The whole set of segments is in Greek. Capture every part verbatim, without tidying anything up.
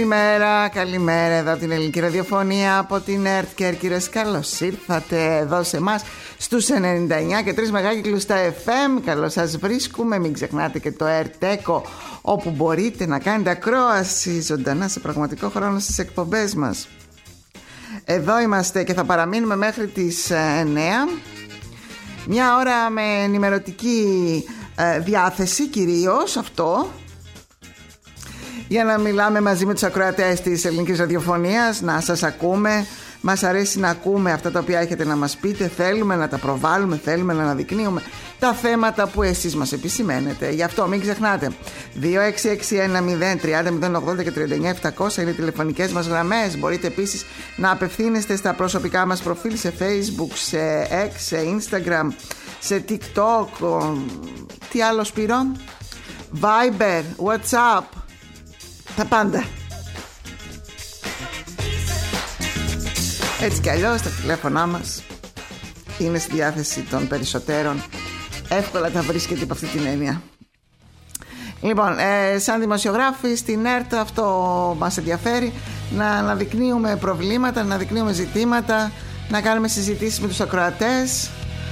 Καλημέρα, καλημέρα εδώ από την ελληνική ραδιοφωνία, από την ΕΡΤ Κέρκυρας. Καλώς ήρθατε εδώ σε εμάς στους ενενήντα εννιά και τρεις μεγάκυκλους στα εφ εμ. Καλώς σας βρίσκουμε. Μην ξεχνάτε και το ΕΡΤ Echo, όπου μπορείτε να κάνετε ακρόαση ζωντανά σε πραγματικό χρόνο στις εκπομπές μας. Εδώ είμαστε και θα παραμείνουμε μέχρι τις εννιά. Μια ώρα με ενημερωτική ε, διάθεση κυρίως, αυτό, για να μιλάμε μαζί με τους ακροατές της ελληνικής ραδιοφωνίας, να σας ακούμε. Μας αρέσει να ακούμε αυτά τα οποία έχετε να μας πείτε. Θέλουμε να τα προβάλλουμε, θέλουμε να αναδεικνύουμε τα θέματα που εσείς μας επισημαίνετε. Γι' αυτό μην ξεχνάτε, δύο έξι έξι ένα μηδέν τριάντα μηδέν ογδόντα και τριάντα εννιά επτακόσια είναι οι τηλεφωνικές μας γραμμές. Μπορείτε επίσης να απευθύνεστε στα προσωπικά μας προφίλ σε Facebook, σε X, σε Instagram, σε TikTok. Τι άλλο, Σπύρο? Viber, WhatsApp, τα πάντα. Έτσι κι αλλιώς τα τηλέφωνά μας είναι στη διάθεση των περισσότερων. Εύκολα τα βρίσκεται από αυτή την έννοια. Λοιπόν, ε, σαν δημοσιογράφοι στην ΕΡΤ αυτό μας ενδιαφέρει, να αναδεικνύουμε προβλήματα, να αναδεικνύουμε ζητήματα, να κάνουμε συζητήσεις με τους ακροατές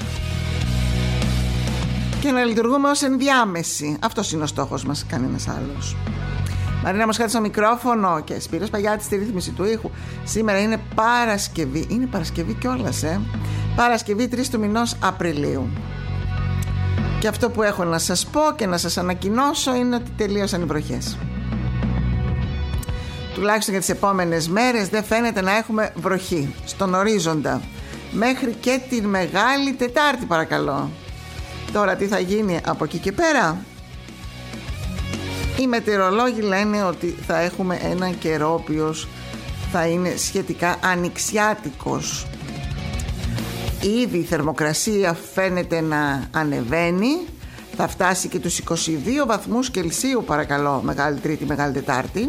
και να λειτουργούμε ως ενδιάμεση. Αυτός είναι ο στόχος μας, κανένας άλλος. Μαρίνα Μοσχάτη στο μικρόφωνο και Σπύρος Παγιάτης στη ρύθμιση του ήχου. Σήμερα είναι Παρασκευή. Είναι Παρασκευή κιόλας, ε. Παρασκευή τρεις του μηνός Απριλίου. Και αυτό που έχω να σας πω και να σας ανακοινώσω είναι ότι τελείωσαν οι βροχές. Τουλάχιστον για τις επόμενες μέρες δεν φαίνεται να έχουμε βροχή στον ορίζοντα. Μέχρι και την Μεγάλη Τετάρτη, παρακαλώ. Τώρα τι θα γίνει από εκεί και πέρα? Οι μετεωρολόγοι λένε ότι θα έχουμε έναν καιρό ο οποίος θα είναι σχετικά ανοιξιάτικος. Ήδη η θερμοκρασία φαίνεται να ανεβαίνει. Θα φτάσει και τους είκοσι δύο βαθμούς Κελσίου, παρακαλώ, Μεγάλη Τρίτη, Μεγάλη Τετάρτη.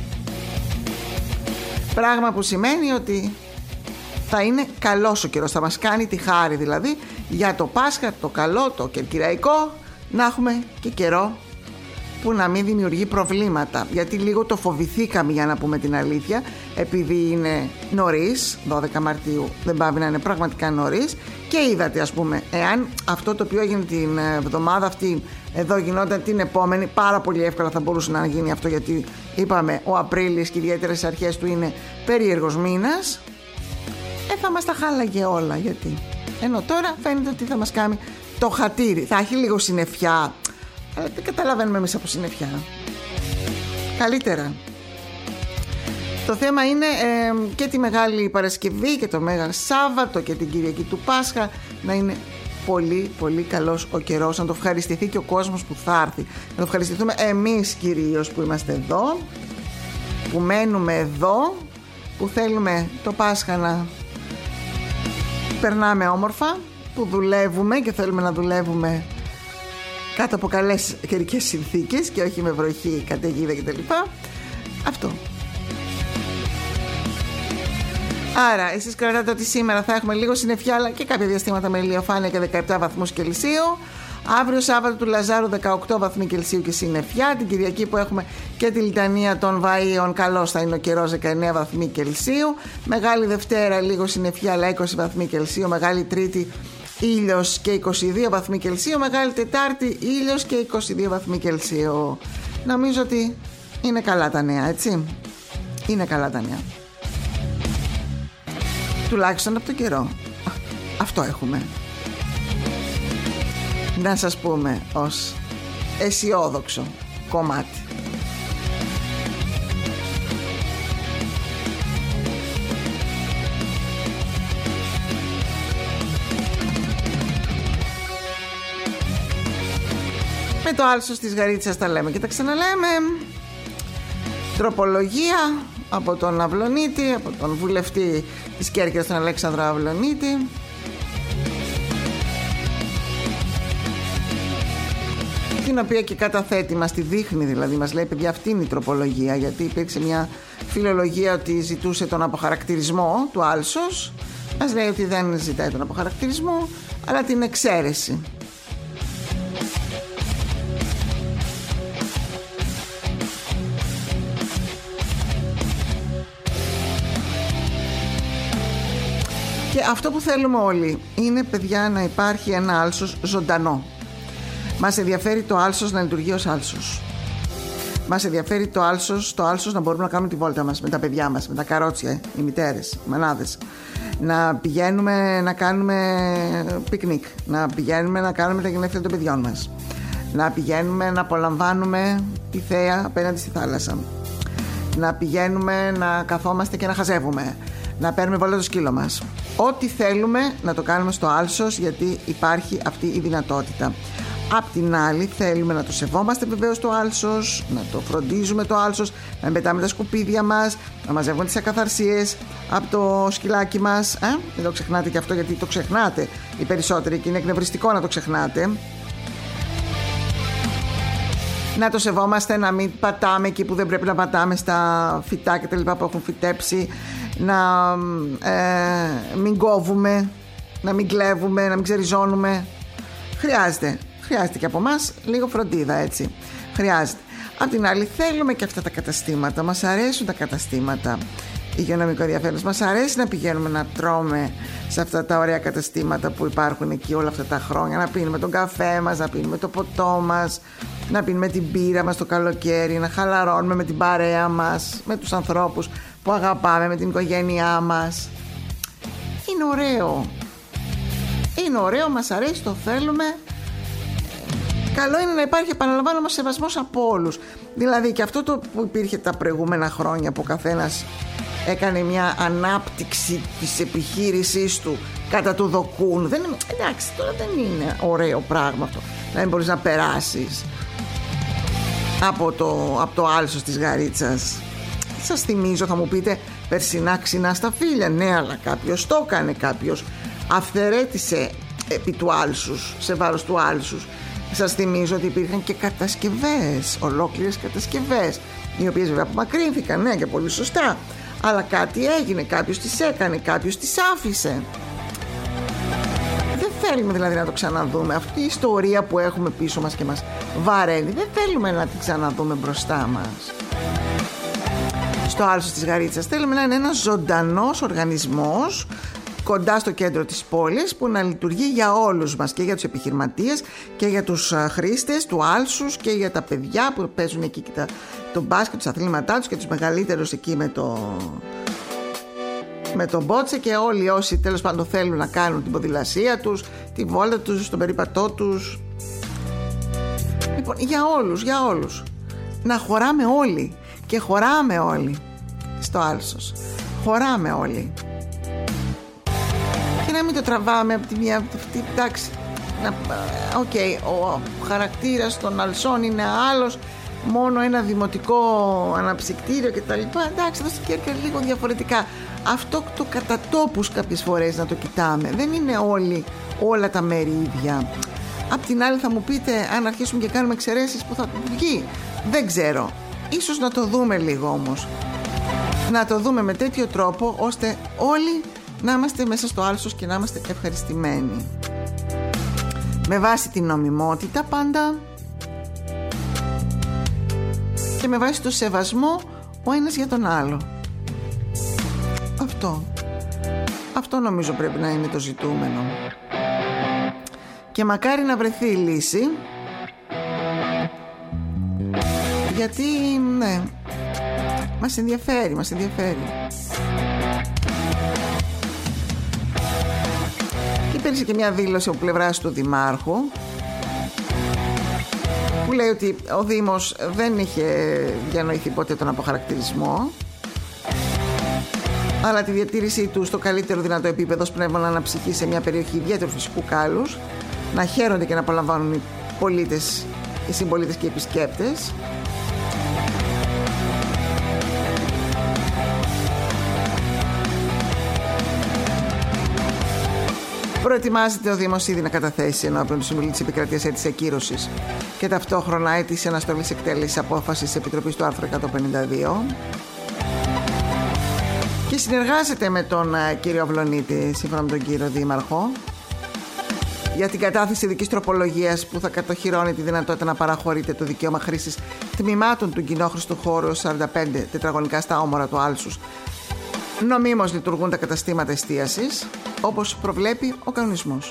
Πράγμα που σημαίνει ότι θα είναι καλός ο καιρός. Θα μας κάνει τη χάρη δηλαδή για το Πάσχα, το καλό, το κερκυραϊκό, να έχουμε και καιρό που να μην δημιουργεί προβλήματα. Γιατί λίγο το φοβηθήκαμε, για να πούμε την αλήθεια, επειδή είναι νωρίς, δώδεκα Μαρτίου δεν πάβει να είναι πραγματικά νωρίς. Και είδατε, ας πούμε, εάν αυτό το οποίο έγινε την εβδομάδα αυτή εδώ γινόταν την επόμενη, πάρα πολύ εύκολα θα μπορούσε να γίνει αυτό, γιατί είπαμε ο Απρίλης και ιδιαίτερα στις αρχές του είναι περίεργος μήνας. Ε, θα μας τα χάλαγε όλα. Γιατί ενώ τώρα φαίνεται ότι θα μας κάνει το χατήρι. Θα έχει λίγο συννεφιά, αλλά δεν καταλαβαίνουμε εμείς από συννεφιά. Καλύτερα. Το θέμα είναι ε, και τη Μεγάλη Παρασκευή και το Μέγα Σάββατο και την Κυριακή του Πάσχα να είναι πολύ πολύ καλός ο καιρός, να το ευχαριστηθεί και ο κόσμος που θα έρθει. Να το ευχαριστηθούμε εμείς κυρίως που είμαστε εδώ, που μένουμε εδώ, που θέλουμε το Πάσχα να περνάμε όμορφα, που δουλεύουμε και θέλουμε να δουλεύουμε κάτω από καλές καιρικές συνθήκες και όχι με βροχή, καταιγίδα κτλ. Αυτό. Άρα εσείς κρατάτε ότι σήμερα θα έχουμε λίγο συννεφιά, αλλά και κάποια διαστήματα με ηλιοφάνεια και δεκαεπτά βαθμούς Κελσίου. Αύριο Σάββατο του Λαζάρου δεκαοκτώ βαθμοί Κελσίου και συννεφιά. Την Κυριακή που έχουμε και τη λιτανία των Βαΐων, καλός θα είναι ο καιρός, δεκαεννέα βαθμοί Κελσίου. Μεγάλη Δευτέρα λίγο συννεφιά, αλλά είκοσι βαθμοί Κελσίου. Μεγάλη Τρίτη ήλιος και είκοσι δύο βαθμοί Κελσίου. Μεγάλη Τετάρτη ήλιος και είκοσι δύο βαθμοί Κελσίου. Νομίζω ότι είναι καλά τα νέα, έτσι. Είναι καλά τα νέα. Τουλάχιστον από το καιρό. Αυτό έχουμε να σας πούμε ως αισιόδοξο κομμάτι. Με το άλσος της Γαρίτσας τα λέμε και τα ξαναλέμε. Τροπολογία από τον Αυλονίτη, από τον βουλευτή της Κέρκυρας, τον Αλέξανδρο Αυλονίτη. Την οποία και καταθέτει, μας τη δείχνει δηλαδή, μας λέει παιδιά αυτή είναι η τροπολογία, γιατί υπήρξε μια φιλολογία ότι ζητούσε τον αποχαρακτηρισμό του άλσος. Μας λέει ότι δεν ζητάει τον αποχαρακτηρισμό αλλά την εξαίρεση. Και αυτό που θέλουμε όλοι είναι, παιδιά, να υπάρχει ένα άλσος ζωντανό. Μας ενδιαφέρει το άλσος να λειτουργεί ως άλσος. Μας ενδιαφέρει το άλσος, το άλσος να μπορούμε να κάνουμε τη βόλτα μας με τα παιδιά μας, με τα καρότσια, οι μητέρες, οι μανάδες. Να πηγαίνουμε να κάνουμε πικνίκ, να πηγαίνουμε να κάνουμε τα γενέθλια των παιδιών μας, να πηγαίνουμε να απολαμβάνουμε τη θέα απέναντι στη θάλασσα, να πηγαίνουμε να καθόμαστε και να χαζεύουμε, να παίρνουμε βόλτα το σκύλο μας. Ό,τι θέλουμε να το κάνουμε στο άλσος, γιατί υπάρχει αυτή η δυνατότητα. Απ' την άλλη θέλουμε να το σεβόμαστε βεβαίως το άλσος, να το φροντίζουμε το άλσος, να πετάμε τα σκουπίδια μας, να μαζεύουμε τις ακαθαρσίες από το σκυλάκι μας. ε? Δεν το ξεχνάτε και αυτό, γιατί το ξεχνάτε οι περισσότεροι και είναι εκνευριστικό να το ξεχνάτε. Να το σεβόμαστε, να μην πατάμε εκεί που δεν πρέπει να πατάμε, στα φυτά και τα λοιπά που έχουν φυτέψει, να ε, μην κόβουμε, να μην κλέβουμε, να μην ξεριζώνουμε. Χρειάζεται, χρειάζεται και από εμάς λίγο φροντίδα, έτσι. Χρειάζεται. Απ' την άλλη θέλουμε και αυτά τα καταστήματα, μας αρέσουν τα καταστήματα υγειονομικό ενδιαφέρον, μας αρέσει να πηγαίνουμε να τρώμε σε αυτά τα ωραία καταστήματα που υπάρχουν εκεί όλα αυτά τα χρόνια, να πίνουμε τον καφέ μας, να πίνουμε το ποτό μας, να πίνουμε την μπύρα μας το καλοκαίρι, να χαλαρώνουμε με την παρέα μας, με τους ανθρώπους που αγαπάμε, με την οικογένειά μας. Είναι ωραίο. Είναι ωραίο, μας αρέσει, το θέλουμε. Καλό είναι να υπάρχει, επαναλαμβάνω, όμως σεβασμός από όλους. Δηλαδή και αυτό το που υπήρχε τα προηγούμενα χρόνια, που ο καθένας έκανε μια ανάπτυξη της επιχείρησής του κατά του δοκούν. Δεν, εντάξει, τώρα δεν είναι ωραίο πράγμα αυτό, να μην μπορείς να περάσεις από το, από το άλσος της Γαρίτσας. Σας θυμίζω, θα μου πείτε, περσινά ξινά στα φύλλα. Ναι, αλλά κάποιος το έκανε, κάποιος αυθαιρέτησε επί του άλσους, σε βάρος του άλσους. Σας θυμίζω ότι υπήρχαν και κατασκευές, ολόκληρες κατασκευές, οι οποίες βέβαια απομακρύνθηκαν, ναι, και πολύ σωστά, αλλά κάτι έγινε, κάποιος τις έκανε, κάποιος τις άφησε. Δεν θέλουμε δηλαδή να το ξαναδούμε. Αυτή η ιστορία που έχουμε πίσω μας και μας βαραίνει, δεν θέλουμε να την ξαναδούμε μπροστά μας. Στο άλσος της Γαρίτσας θέλουμε να είναι ένας ζωντανός οργανισμός κοντά στο κέντρο της πόλης, που να λειτουργεί για όλους μας, και για τους επιχειρηματίες και για τους χρήστες του άλσους και για τα παιδιά που παίζουν εκεί και τα, το μπάσκετ, τους αθλήματά τους, και τους μεγαλύτερους εκεί με το με τον μπότσε, και όλοι όσοι τέλος πάντων θέλουν να κάνουν την ποδηλασία τους, τη βόλτα τους, τον περίπατό τους. Λοιπόν, για όλους, για όλους. Να χωράμε όλοι, και χωράμε όλοι στο άλσος. Χωράμε όλοι. Και να μην το τραβάμε από τη μία αυτή, εντάξει. Οκ, okay, ο χαρακτήρας των αλσών είναι άλλος, μόνο ένα δημοτικό αναψυκτήριο και τα λοιπά. Εντάξει, εδώ στην Κέρκυρα λίγο διαφορετικά. Αυτό το κατά τόπους κάποιες φορές να το κοιτάμε. Δεν είναι όλοι, όλα τα μέρη ίδια. Απ' την άλλη θα μου πείτε, αν αρχίσουμε και κάνουμε εξαιρέσεις, που θα βγει. Δεν ξέρω. Ίσως να το δούμε λίγο όμως. Να το δούμε με τέτοιο τρόπο, ώστε όλοι να είμαστε μέσα στο άλσος και να είμαστε ευχαριστημένοι. Με βάση την νομιμότητα πάντα, και με βάση το σεβασμό ο ένας για τον άλλο. Αυτό Αυτό νομίζω πρέπει να είναι το ζητούμενο. Και μακάρι να βρεθεί η λύση, γιατί ναι, μας ενδιαφέρει, μας ενδιαφέρει. Υπήρξε και μια δήλωση από πλευράς του Δημάρχου, που λέει ότι ο Δήμος δεν είχε διανοηθεί ποτέ τον αποχαρακτηρισμό, αλλά τη διατήρησή του στο καλύτερο δυνατό επίπεδο ως πνεύμα αναψυχή σε μια περιοχή ιδιαίτερου φυσικού κάλους, να χαίρονται και να απολαμβάνουν οι πολίτες, οι συμπολίτες και οι επισκέπτες. Προετοιμάζεται ο Δήμος ήδη να καταθέσει ενώπιον του Συμβουλίου της Επικρατείας αίτηση ακύρωσης και ταυτόχρονα αίτηση αναστολής εκτέλεσης απόφασης της Επιτροπής του άρθρου εκατόν πενήντα δύο. Και συνεργάζεται με τον uh, κύριο Αυλωνίτη, σύμφωνα με τον κύριο Δήμαρχο, για την κατάθεση ειδικής τροπολογίας που θα κατοχυρώνει τη δυνατότητα να παραχωρείται το δικαίωμα χρήσης τμήματων του κοινόχρηστου χώρου σαράντα πέντε τετραγωνικά στα όμορα του Άλσους. Νομίμως λειτουργούν τα καταστήματα εστίασης, όπως προβλέπει ο κανονισμός.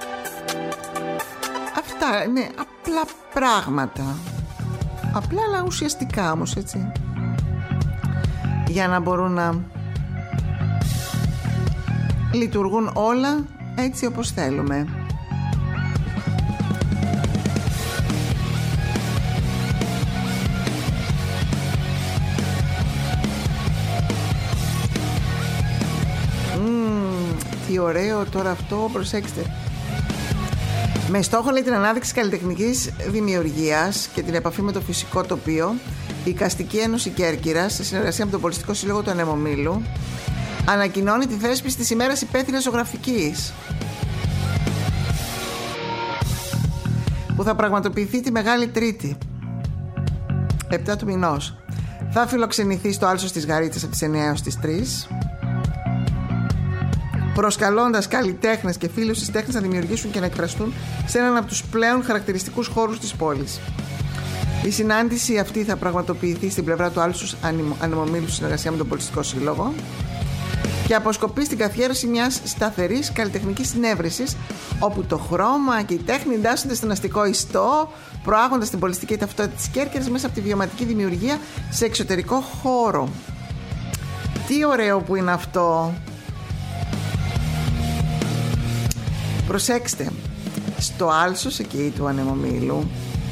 Αυτά είναι απλά πράγματα, απλά αλλά ουσιαστικά όμως, έτσι, για να μπορούν να λειτουργούν όλα έτσι όπως θέλουμε. Τι ωραίο τώρα αυτό, προσέξτε. Με στόχο, λέει, την ανάδειξη καλλιτεχνικής δημιουργίας και την επαφή με το φυσικό τοπίο, η Οικαστική Ένωση Κέρκυρας, σε συνεργασία με τον Πολιτιστικό Σύλλογο του Ανεμομήλου, ανακοινώνει τη θέσπιση της ημέρας υπαίθριας ζωγραφικής, που θα πραγματοποιηθεί τη Μεγάλη Τρίτη, επτά του μηνός. Θα φιλοξενηθεί στο Άλσος της Γαρίτσας από τις εννιά έως τις τρεις, προσκαλώντας καλλιτέχνες και φίλους της τέχνης να δημιουργήσουν και να εκφραστούν σε έναν από τους πλέον χαρακτηριστικούς χώρους της πόλης. Η συνάντηση αυτή θα πραγματοποιηθεί στην πλευρά του Άλσους Ανεμομήλου, συνεργασία με τον Πολιτιστικό Σύλλογο, και αποσκοπεί στην καθιέρωση μιας σταθερής καλλιτεχνικής συνέβρεσης, όπου το χρώμα και η τέχνη εντάσσονται στον αστικό ιστό, προάγοντας την πολιτιστική ταυτότητα της Κέρκυρας μέσα από τη βιωματική δημιουργία σε εξωτερικό χώρο. Τι ωραίο που είναι αυτό! Προσέξτε, στο Άλσος εκεί του Ανεμομήλου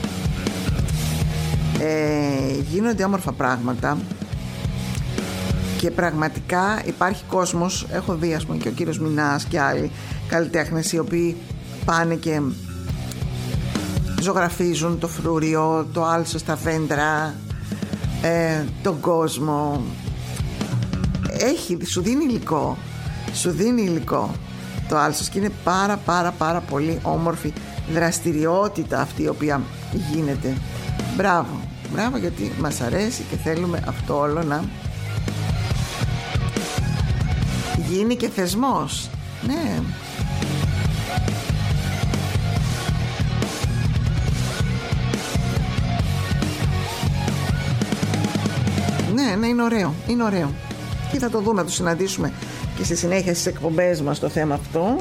ε, γίνονται όμορφα πράγματα και πραγματικά υπάρχει κόσμος. Έχω δει, ας πούμε, και ο κύριος Μινάς και άλλοι καλλιτέχνες οι οποίοι πάνε και ζωγραφίζουν το φρούριο, το άλσος, τα δέντρα, ε, τον κόσμο. Έχει, σου δίνει υλικό, σου δίνει υλικό το άλσος, και είναι πάρα πάρα πάρα πολύ όμορφη δραστηριότητα αυτή η οποία γίνεται. Μπράβο, μπράβο, γιατί μας αρέσει και θέλουμε αυτό όλο να γίνει και θεσμός. Ναι. Ναι, ναι, είναι ωραίο, είναι ωραίο. Και θα το δούμε, θα το συναντήσουμε και στη συνέχεια στις εκπομπές μας το θέμα αυτό.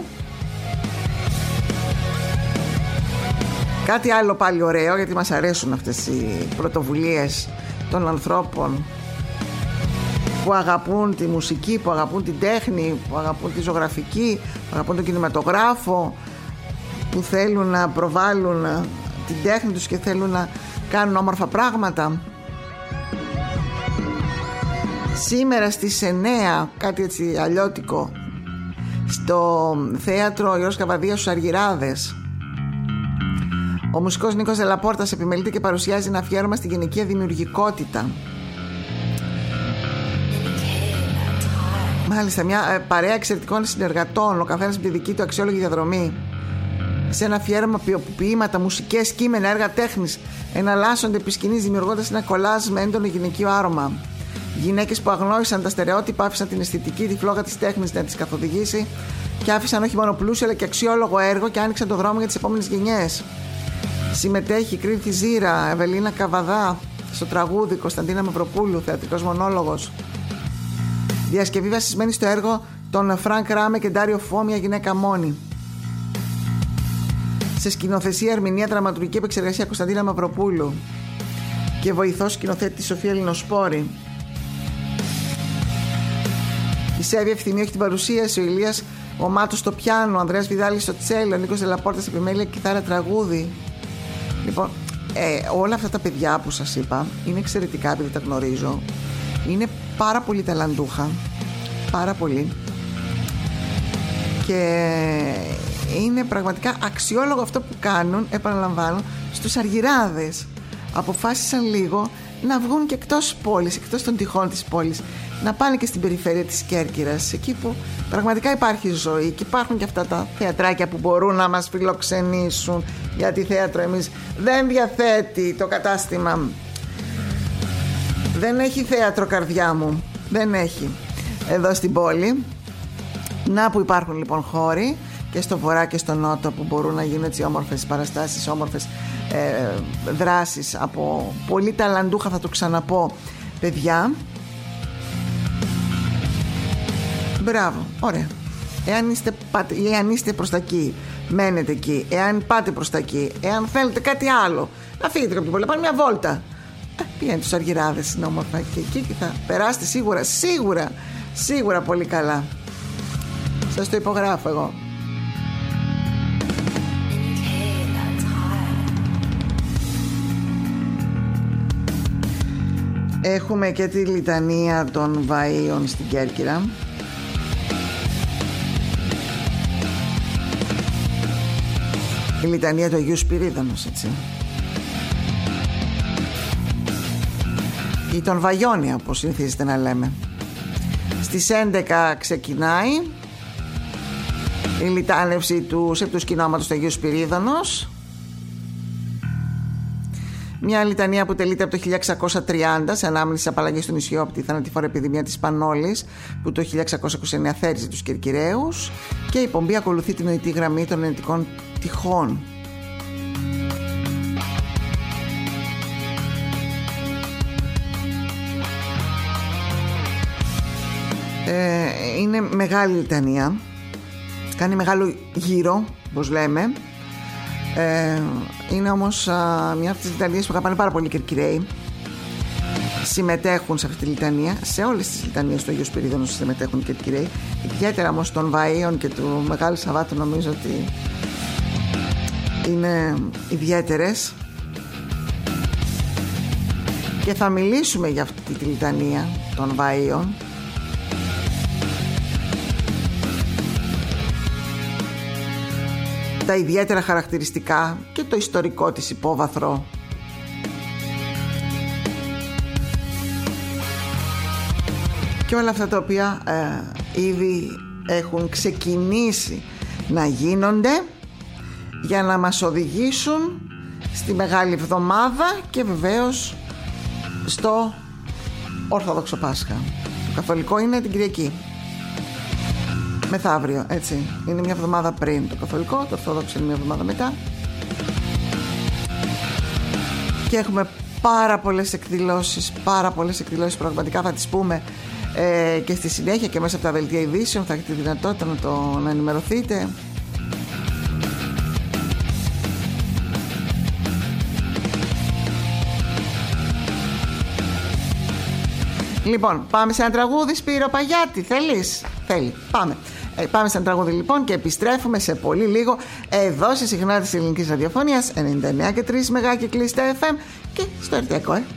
Κάτι άλλο πάλι ωραίο, γιατί μας αρέσουν αυτές οι πρωτοβουλίες των ανθρώπων που αγαπούν τη μουσική, που αγαπούν την τέχνη, που αγαπούν τη ζωγραφική, που αγαπούν τον κινηματογράφο, που θέλουν να προβάλλουν την τέχνη τους και θέλουν να κάνουν όμορφα πράγματα. Σήμερα στις εννιά, κάτι έτσι αλλιώτικο, στο θέατρο Γιώργος Καβαδίας στους Αργυράδες, ο μουσικός Νίκος Δελαπόρτας επιμελείται και παρουσιάζει ένα αφιέρωμα στην γυναικεία δημιουργικότητα. Μάλιστα, μια παρέα εξαιρετικών συνεργατών, ο καθένας με τη δική του αξιόλογη διαδρομή, σε ένα αφιέρωμα που ποίηματα, μουσικές, κείμενα, έργα τέχνης εναλλάσσονται επί σκηνής, δημιουργώντας ένα κολάζ με έντονο γυναικείο άρωμα. Γυναίκες που αγνόησαν τα στερεότυπα, άφησαν την αισθητική, τη φλόγα της τέχνης να τις καθοδηγήσει και άφησαν όχι μόνο πλούσιο αλλά και αξιόλογο έργο και άνοιξαν το δρόμο για τις επόμενες γενιές. Συμμετέχει η Κρίνθη Ζήρα, Ευελίνα Καβαδά στο τραγούδι, Κωνσταντίνα Μαυροπούλου, θεατρικός μονόλογος. Διασκευή βασισμένη στο έργο των Φρανκ Ράμε και Ντάριο Φω, μια γυναίκα μόνη. Σε σκηνοθεσία, ερμηνεία, δραματουργική επεξεργασία Κωνσταντίνα Μαυροπούλου και βοηθός σκηνοθέτη τη Σοφία Λινοσπόρη. Η Σέβη Ευθυμίου έχει την παρουσίαση, ο Ηλίας ο Μάτος στο πιάνο, ο Ανδρέας Βιδάλης στο τσέλο, ο Νίκος Δελαπόρτας επιμέλεια, κιθάρα, τραγούδι. Λοιπόν, ε, όλα αυτά τα παιδιά που σας είπα είναι εξαιρετικά, επειδή τα γνωρίζω. Είναι πάρα πολύ ταλαντούχα, πάρα πολύ, και είναι πραγματικά αξιόλογο αυτό που κάνουν. Επαναλαμβάνω, στους Αργυράδες αποφάσισαν λίγο να βγουν και εκτός πόλης, εκτός των τυχών της πόλης, να πάνε και στην περιφέρεια της Κέρκυρας, εκεί που πραγματικά υπάρχει ζωή και υπάρχουν και αυτά τα θεατράκια που μπορούν να μας φιλοξενήσουν, γιατί θέατρο εμείς δεν διαθέτει το κατάστημα. Δεν έχει θέατρο, καρδιά μου, δεν έχει εδώ στην πόλη. Να που υπάρχουν λοιπόν χώροι και στο βορρά και στο νότο που μπορούν να γίνουν έτσι όμορφες παραστάσεις, όμορφες ε, δράσεις από πολύ ταλαντούχα, θα το ξαναπώ, παιδιά. Μπράβο, ωραία. Εάν είστε, πάτε, εάν είστε προς τα εκεί, μένετε εκεί. Εάν πάτε προς τα εκεί, εάν θέλετε κάτι άλλο, να φύγετε από την πόλη, να πάρετε μια βόλτα. Ε, πηγαίνετε στους Αργυράδες, είναι όμορφα και εκεί και θα περάσετε σίγουρα, σίγουρα, σίγουρα πολύ καλά. Σας το υπογράφω εγώ. Έχουμε και τη λιτανία των Βαΐων στην Κέρκυρα. Η λιτανία του Αγίου Σπυρίδωνος, έτσι. Ή των Βαγιώνια, όπως συνηθίζετε να λέμε. Στις έντεκα ξεκινάει η λιτάνευση του σεπτού σκηνώματος του Αγίου Σπυρίδωνος. Μια λιτανία που τελείται από το χίλια εξακόσια τριάντα σε ανάμνηση της απαλλαγής του νησιού από τη θανατηφόρα επιδημία της Πανόλης, που το χίλια εξακόσια είκοσι εννέα θέριζε τους Κερκυραίους, και η πομπή ακολουθεί την νοητή γραμμή των ενετικών τυχών. Ε, είναι μεγάλη λιτανία, κάνει μεγάλο γύρο, όπως λέμε. Ε, είναι όμως α, μια από τις λιτανίες που αγαπάνε πάρα πολύ οι Κερκυραίοι. Συμμετέχουν σε αυτή τη λιτανία. Σε όλες τις λιτανίες του Αγίου Σπυρίδωνος συμμετέχουν οι Κερκυραίοι. Ιδιαίτερα όμως των Βαΐων και του Μεγάλου Σαββάτου νομίζω ότι είναι ιδιαίτερες. Και θα μιλήσουμε για αυτή τη λιτανία των Βαΐων. Τα ιδιαίτερα χαρακτηριστικά και το ιστορικό της υπόβαθρο. Και όλα αυτά τα οποία ε, ήδη έχουν ξεκινήσει να γίνονται για να μας οδηγήσουν στη Μεγάλη Εβδομάδα και βεβαίως στο Ορθόδοξο Πάσχα. Το Καθολικό είναι την Κυριακή, μεθαύριο, έτσι. Είναι μια εβδομάδα πριν το Καθολικό, το Ορθόδοξο είναι μια εβδομάδα μετά. Και έχουμε πάρα πολλές εκδηλώσεις, πάρα πολλές εκδηλώσεις, πραγματικά θα τις πούμε ε, και στη συνέχεια και μέσα από τα δελτία ειδήσεων θα έχετε τη δυνατότητα να, το, να ενημερωθείτε. Λοιπόν, πάμε σε ένα τραγούδι, Σπύρο Παγιάτη. Θέλεις? Θέλει. Πάμε. Ε, πάμε σε ένα τραγούδι λοιπόν και επιστρέφουμε σε πολύ λίγο εδώ στη συχνότητα της ελληνικής ραδιοφωνίας ενενήντα εννέα και τρία μεγάκυκλοι στα εφ εμ και στο ερτιακό, ε.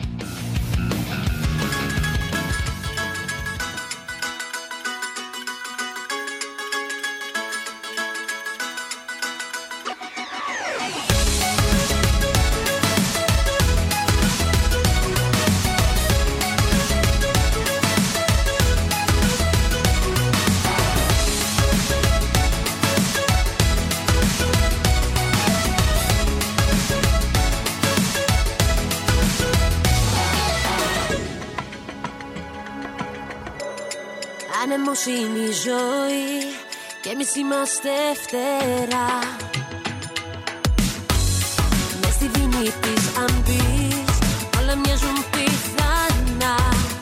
Άνεμος είναι η ζωή και εμείς είμαστε φτερά. Μες στη δίνη της αμπής όλα μοιάζουν πιθανά.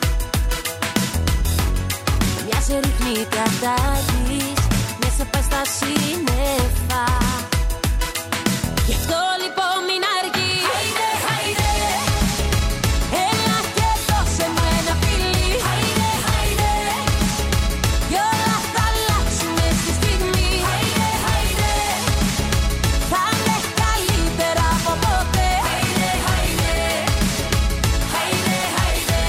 Μια σε ρίχνει κατά της, μια σε πάει στα σύννεφα. Γι' αυτό λοιπόν μην αργείς. Χάιντε, χάιντε, έλα και δώσε μου ένα φιλί. Χάιντε, χάιντε, κι όλα θα αλλάξουν στη στιγμή. Χάιντε, χάιντε, θα είναι καλύτερα από ποτέ. Χάιντε, χάιντε, χάιντε, χάιντε.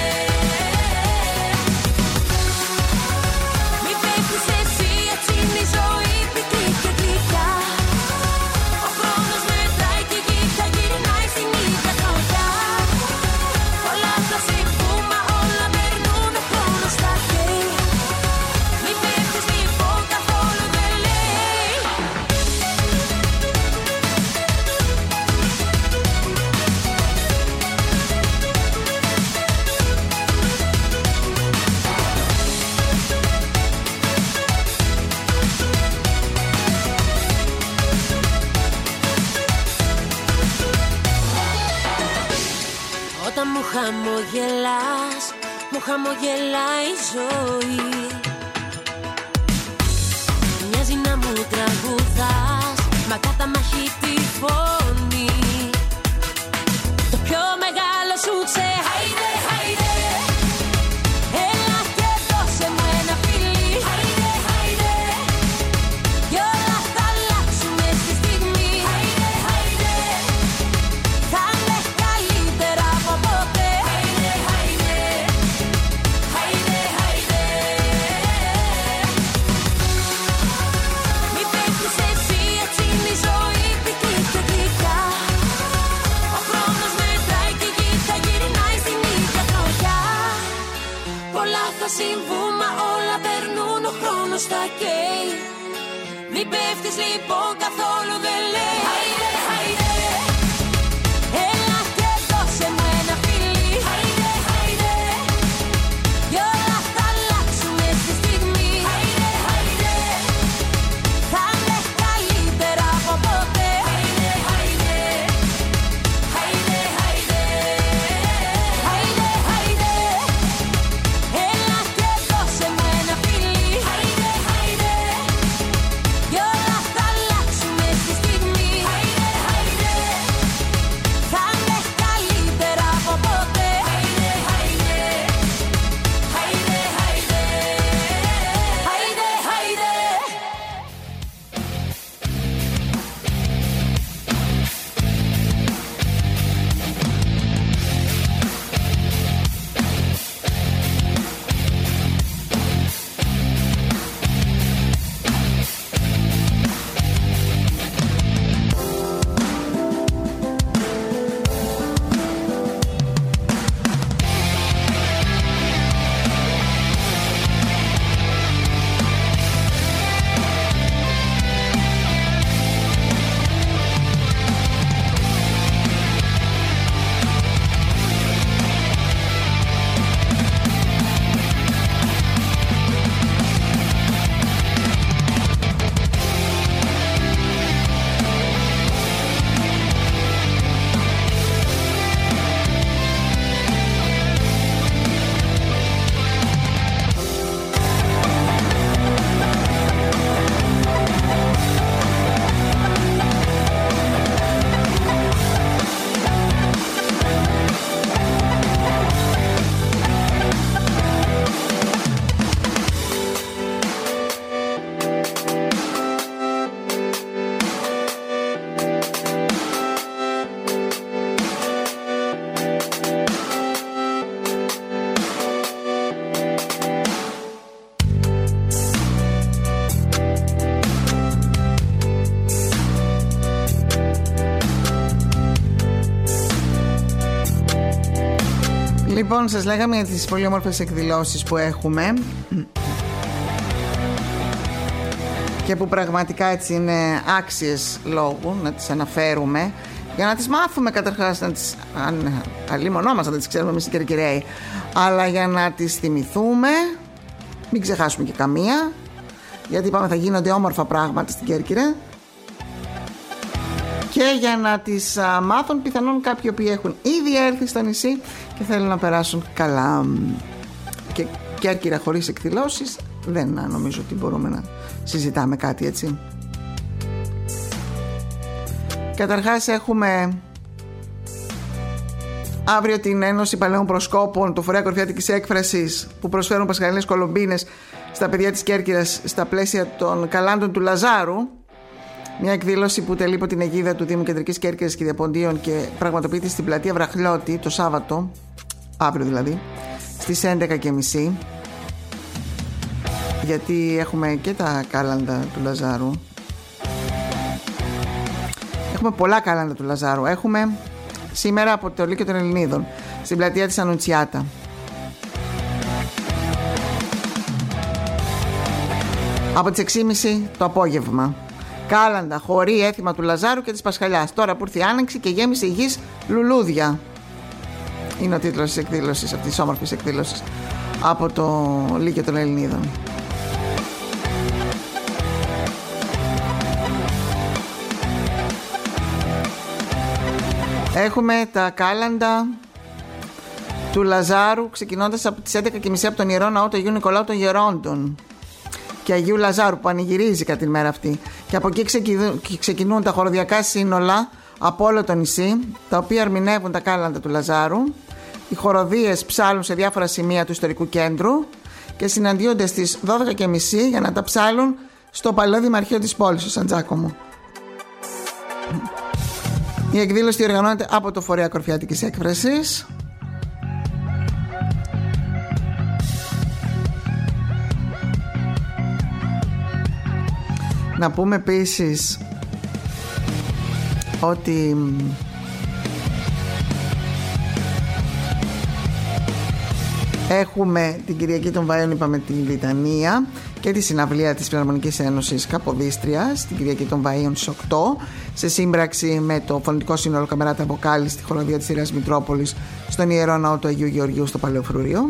Μη πέφτεις εσύ, έτσι είναι η ζωή, πικρή και γλυκιά. Ο χρόνος μετράει και η γη θα γυρνάει στην ίδια χρονιά. Όλα θα συμβούν, μα όλα περνούν, ο χρόνος θα καίει. Μη πέφτεις λοιπόν, καθόλου δεν λέει. Όταν μου χαμογελάς, μου χαμογελάει η ζωή. ρωτάς, μα κατά μαχή τη φωνή. Το πιο μεγάλο σου ξέ. Χάιντε, χάιντε. Έλα και δώσε μου ένα φιλί. Χάιντε, χάιντε. Κι όλα θα αλλάξουνε στη στιγμή. Χάιντε, χάιντε. Θα είναι καλύτερα από ποτέ. Χάιντε, χάιντε. Χάιντε, χάιντε. Μη πέφτεις εσύ, έτσι είναι η ζωή, πικρή και γλυκιά. Ο χρόνος μετράει και η γη θα γυρνάει στην ίδια τροχιά. Πολλά θα συμβούν, μα όλα περνούν, ο χρόνος θα καίει. Μη πέφτεις λοιπόν, καθόλου δεν λέει. Χάιντε, χάιντε. Έλα και δώσε μου ένα φιλί. Χάιντε, χάιντε. Κι όλα θα αλλάξουνε στη στιγμή. Χάιντε, χάιντε. Θα είναι καλύτερα από ποτέ. Χάιντε, χάιντε. Χάιντε, χάιντε. Χάιντε, χάιντε. Έλα και δώσε μου ένα φιλί. Χάιντε, χάιντε. Κι όλα θα αλλάξουνε στη στιγμή. Χάιντε, χάιντε. Θα είναι καλύτερα από ποτέ. Χάιντε, χάιντε. Χάιντε, χάιντε. Χάιντε, χάιντε. Λοιπόν, σας λέγαμε για τις πολύ όμορφες εκδηλώσεις που έχουμε και που πραγματικά έτσι είναι άξιες λόγου να τις αναφέρουμε, για να τις μάθουμε καταρχάς, να τις, αν αλλήμονό μας να τις ξέρουμε εμείς οι Κερκυραίοι, αλλά για να τις θυμηθούμε, μην ξεχάσουμε και καμία, γιατί είπαμε θα γίνονται όμορφα πράγματα στην Κέρκυρα, και για να τις α, μάθουν πιθανόν κάποιοι οποίοι έχουν ήδη έρθει στο νησί και θέλουν να περάσουν καλά. Και Κέρκυρα χωρίς εκδηλώσεις δεν α, νομίζω ότι μπορούμε να συζητάμε κάτι, έτσι. Καταρχάς έχουμε αύριο την Ένωση Παλαιών Προσκόπων, το Φορέα Κορυφιάτικης Έκφρασης, που προσφέρουν πασχαλινές κολομπίνες στα παιδιά της Κέρκυρας στα πλαίσια των Καλάντων του Λαζάρου. Μια εκδήλωση που τελεί υπό την αιγίδα του Δήμου Κεντρικής Κέρκυρας και Διαποντίων και πραγματοποιείται στην πλατεία Βραχλώτη το Σάββατο, αύριο δηλαδή, στις έντεκα και μισή. Γιατί έχουμε και τα κάλαντα του Λαζάρου. Έχουμε πολλά κάλαντα του Λαζάρου. Έχουμε σήμερα από το Λύκειο των Ελληνίδων στην πλατεία της Ανουτσιάτα. Από τις έξι και μισή το απόγευμα. Κάλαντα, χορή, έθιμα του Λαζάρου και της Πασχαλιάς. Τώρα που ήρθε η άνοιξη και γέμισε η γης λουλούδια. Είναι ο τίτλος της εκδήλωσης, αυτής της όμορφης εκδήλωσης από το Λύκειο των Ελληνίδων. Έχουμε τα κάλαντα του Λαζάρου ξεκινώντας από τις έντεκα και μισή από τον Ιερό Ναό του Αγίου Νικολάου των Γερόντων. και Αγίου Λαζάρου που πανηγυρίζει κατά την μέρα αυτή. Και από εκεί ξεκινούν τα χοροδιακά σύνολα από όλο το νησί, τα οποία ερμηνεύουν τα κάλαντα του Λαζάρου. Οι χοροδίες ψάλουν σε διάφορα σημεία του ιστορικού κέντρου και συναντιούνται στις δώδεκα και μισή για να τα ψάλουν στο παλαιό δημαρχείο της πόλης, στο Σαντζάκομο. Η εκδήλωση διοργανώνεται από το Φορέα Κορφιάτικης Έκφρασης. Να πούμε επίσης ότι έχουμε την Κυριακή των Βαΐων, είπαμε, τη Λιτανία και τη συναυλία της Φιλαρμονικής Ένωσης Καποδίστριας την Κυριακή των Βαΐων στις οκτώ, σε σύμπραξη με το Φωνητικό Σύνολο Καμεράτα Βοκάλη στη χοροδία της Ιεράς Μητρόπολης στον Ιερό Ναό του Αγίου Γεωργίου στο Παλαιό Φρούριο.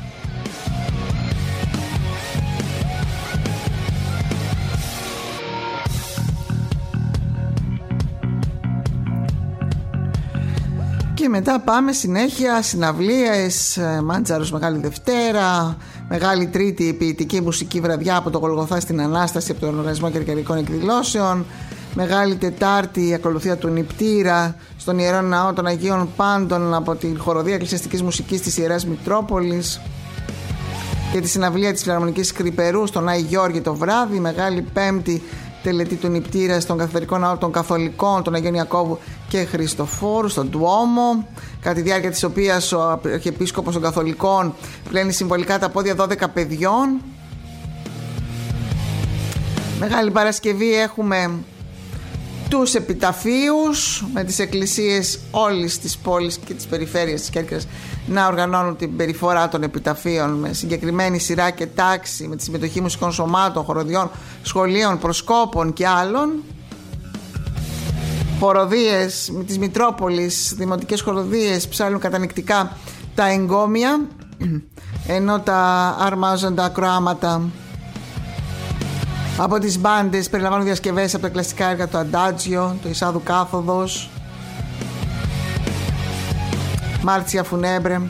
Και μετά πάμε συνέχεια συναυλίες, Μάντζαρος Μεγάλη Δευτέρα, Μεγάλη Τρίτη η ποιητική μουσική βραδιά από το Γολγοθά στην Ανάσταση από τον Οργανισμό Κερκυραϊκών Εκδηλώσεων, Μεγάλη Τετάρτη η ακολουθία του Νηπτήρα στον Ιερό Ναό των Αγίων Πάντων από την Χοροδία Εκκλησιαστικής Μουσικής της Ιεράς Μητρόπολης και τη συναυλία της Φιλαρμονικής Κρυπερού στον Άη Γιώργη το βράδυ, Μεγάλη Πέμπτη τελετή του Νηπτήρα στον Καθεδρικό Ναό των Καθολικών, τον Αγίων Ιακώβου και Χριστοφόρου, στον Ντουόμο, κατά τη διάρκεια της οποίας ο Αρχιεπίσκοπος των Καθολικών πλένει συμβολικά τα πόδια δώδεκα παιδιών. Μεγάλη Παρασκευή έχουμε τους επιταφείους με τις εκκλησίες όλης της πόλης και της περιφέρειας της Κέρκυρας να οργανώνουν την περιφορά των επιταφείων με συγκεκριμένη σειρά και τάξη, με τη συμμετοχή μουσικών σωμάτων, χοροδιών, σχολείων, προσκόπων και άλλων. Χοροδίες με τις Μητρόπολης, δημοτικές χοροδίες ψάλουν κατανοητικά τα εγκόμια, ενώ τα αρμάζοντα ακροάματα από τις μπάντες περιλαμβάνουν διασκευές από τα κλασικά έργα του Αντάτζιο, το Ισάδου Κάθοδος, Μάρτσια Φουνέμπρε,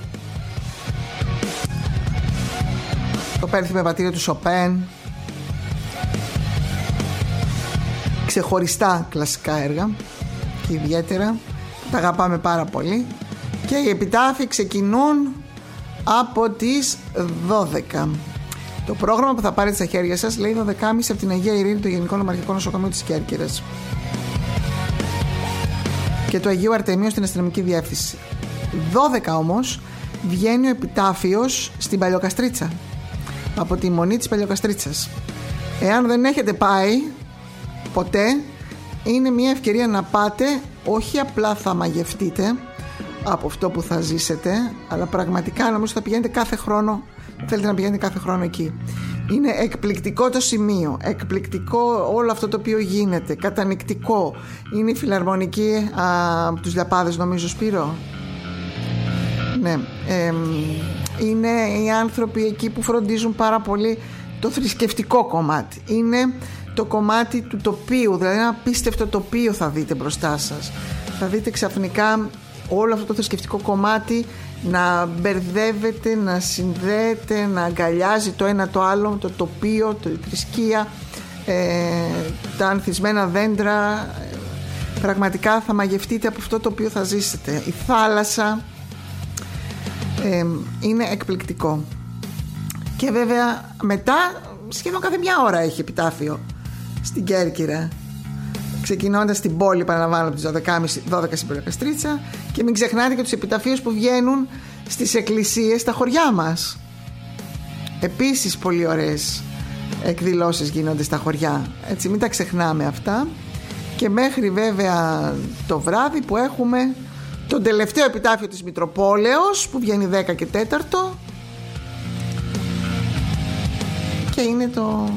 το Πένθυμα Βατήριο του Σοπέν, ξεχωριστά κλασικά έργα και ιδιαίτερα τα αγαπάμε πάρα πολύ. Και οι επιτάφοι ξεκινούν από τις δώδεκα. Το πρόγραμμα που θα πάρετε στα χέρια σας λέει δώδεκα και μισή από την Αγία Ειρήνη, το Γενικό Νομαρχικό Νοσοκομείο της Κέρκυρας και του Αγίου Αρτεμίου στην αστυνομική διεύθυνση. δώδεκα όμως βγαίνει ο επιτάφιος στην Παλαιοκαστρίτσα, από τη Μονή της Παλαιοκαστρίτσας. Εάν δεν έχετε πάει ποτέ, είναι μια ευκαιρία να πάτε. Όχι απλά θα μαγευτείτε από αυτό που θα ζήσετε, αλλά πραγματικά νομίζω θα πηγαίνετε κάθε χρόνο. Θέλετε να πηγαίνετε κάθε χρόνο εκεί. Είναι εκπληκτικό το σημείο, εκπληκτικό όλο αυτό το οποίο γίνεται, κατανυκτικό. Είναι η φιλαρμονική από τους Λιαπάδες, νομίζω, Σπύρο. Ναι, ε, είναι οι άνθρωποι εκεί που φροντίζουν πάρα πολύ το θρησκευτικό κομμάτι. Είναι το κομμάτι του τοπίου, δηλαδή ένα απίστευτο τοπίο θα δείτε μπροστά σας. Θα δείτε ξαφνικά όλο αυτό το θρησκευτικό κομμάτι να μπερδεύεται, να συνδέεται, να αγκαλιάζει το ένα το άλλο, το τοπίο, τη θρησκεία, ε, τα ανθισμένα δέντρα. Πραγματικά θα μαγευτείτε από αυτό το οποίο θα ζήσετε. Η θάλασσα ε, είναι εκπληκτικό. Και βέβαια μετά σχεδόν κάθε μια ώρα έχει επιτάφιο στην Κέρκυρα, ξεκινώντας στην πόλη, παραλαμβάνω, από τις δώδεκα και μισή στην Παλαιοκαστρίτσα, και μην ξεχνάτε και τους επιταφείους που βγαίνουν στις εκκλησίες στα χωριά μας. Επίσης πολύ ωραίες εκδηλώσεις γίνονται στα χωριά, έτσι, μην τα ξεχνάμε αυτά. Και μέχρι βέβαια το βράδυ που έχουμε τον τελευταίο επιτάφιο της Μητροπόλεως που βγαίνει δέκα και τέταρτο και είναι το,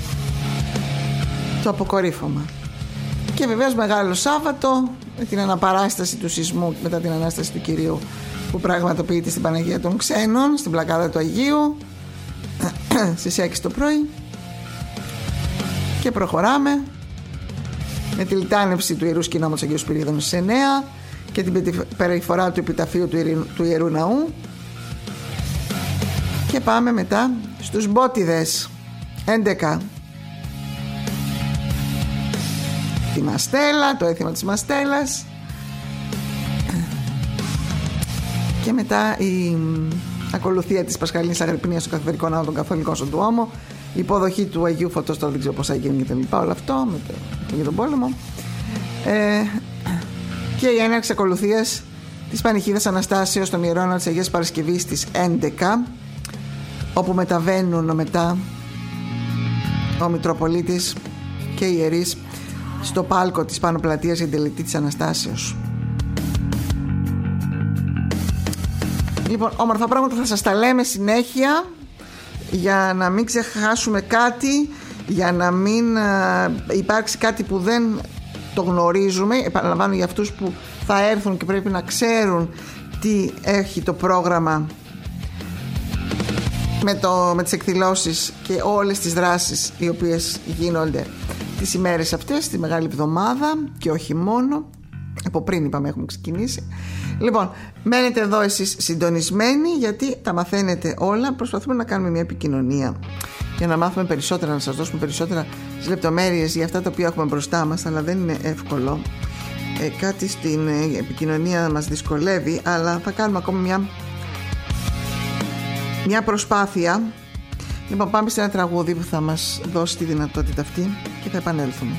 το αποκορύφωμα. Και βεβαίως Μεγάλο Σάββατο με την αναπαράσταση του σεισμού μετά την Ανάσταση του Κυρίου που πραγματοποιείται στην Παναγία των Ξένων, στην πλακάδα του Αγίου στις έξι το πρωί. Και προχωράμε με τη λιτάνευση του Ιερού Σκηνώματος του Αγίου Σπυρίδωνα στις εννέα και την περιφορά του επιταφείου του, Ιερου, του Ιερού Ναού. Και πάμε μετά στους Μπότιδες έντεκα τη Μαστέλα, το έθιμα της Μαστέλας, και μετά η ακολουθία της Πασχαλινής Αγρυπνίας στο Καθεδρικό Ναό των Καθολικών στον Ντουόμο, η υποδοχή του Αγίου Φωτός, τώρα δεν ξέρω πώς θα γίνει και τα λοιπά, όλο αυτό με το, για τον πόλεμο, ε, και η έναρξη ακολουθίας της Πανηχίδας Αναστάσεως στον Ιερό Ναό της Αγίας Παρασκευής στις έντεκα, όπου μεταβαίνουν μετά ο Μητροπολίτης και οι ιερείς στο πάλκο της Πάνω Πλατείας για την τελετή της Αναστάσεως. Λοιπόν, όμορφα πράγματα, θα σας τα λέμε συνέχεια για να μην ξεχάσουμε κάτι, για να μην α, υπάρξει κάτι που δεν το γνωρίζουμε. Επαναλαμβάνω, για αυτούς που θα έρθουν και πρέπει να ξέρουν τι έχει το πρόγραμμα με, το, με τις εκδηλώσεις και όλες τις δράσεις οι οποίες γίνονται τις ημέρες αυτές, τη Μεγάλη Εβδομάδα, και όχι μόνο. Από πριν είπαμε έχουμε ξεκινήσει. Λοιπόν, μένετε εδώ εσείς συντονισμένοι, γιατί τα μαθαίνετε όλα. Προσπαθούμε να κάνουμε μια επικοινωνία για να μάθουμε περισσότερα, να σας δώσουμε περισσότερα λεπτομέρειες για αυτά τα οποία έχουμε μπροστά μας, αλλά δεν είναι εύκολο. Ε, κάτι στην ε, επικοινωνία μας δυσκολεύει, αλλά θα κάνουμε ακόμα μια, μια προσπάθεια. Λοιπόν, πάμε σε ένα τραγούδι που θα μας δώσει τη δυνατότητα αυτή και θα επανέλθουμε.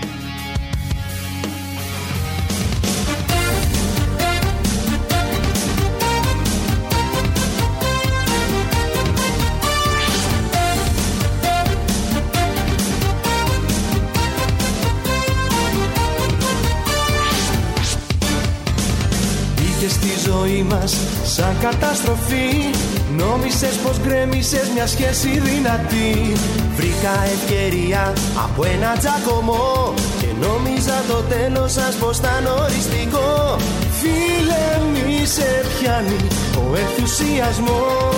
Στη ζωή μας σαν καταστροφή, νόμισες πως γκρέμισες μια σχέση δυνατή. Βρήκα ευκαιρία από ένα τζακωμό και νόμιζα το τέλος σας πως ήταν οριστικό. Φίλε, μη σε πιάνει ο ενθουσιασμός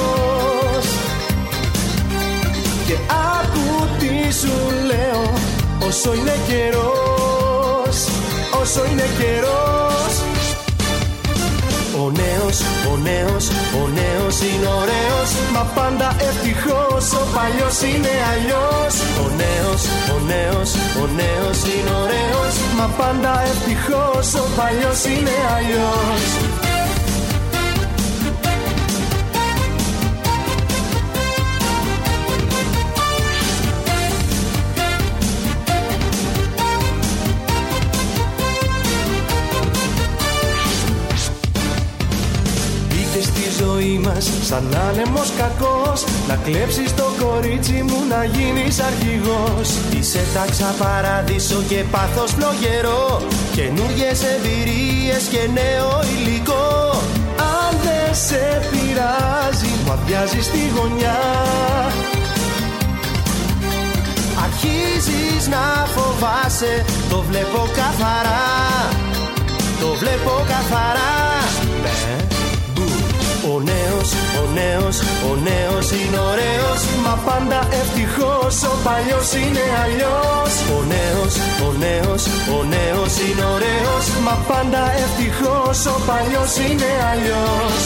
και άκου τι σου λέω, όσο είναι καιρός, όσο είναι καιρός. Ο νέος, ο νέος, ο νέος είναι ωραίος, μα πάντα ευτυχώς, ο παλιός είναι αλλιώς. Ο νέος, ο νέος, ο νέος είναι ωραίος, μα πάντα ευτυχώς, ο παλιός είναι αλλιώς. Ζωή μας σαν άνεμος κακός, να κλέψεις το κορίτσι μου, να γίνεις αρχηγός. Είσαι τάξα παράδεισο και πάθος φλογερό, καινούργιες εμπειρίες και νέο υλικό. Αν δεν σε πειράζει, μου αδειάζεις τη γωνιά, αρχίζεις να φοβάσαι, το βλέπω καθαρά, το βλέπω καθαρά. Ο νέος, ο νέος, ο νέος είναι ωραίος, μα πάντα ευτυχώς, ο παλιός είναι αλλιώς. Ο νέος, ο νέος, ο νέος είναι ωραίος, μα πάντα ευτυχώς, ο παλιός είναι αλλιώς.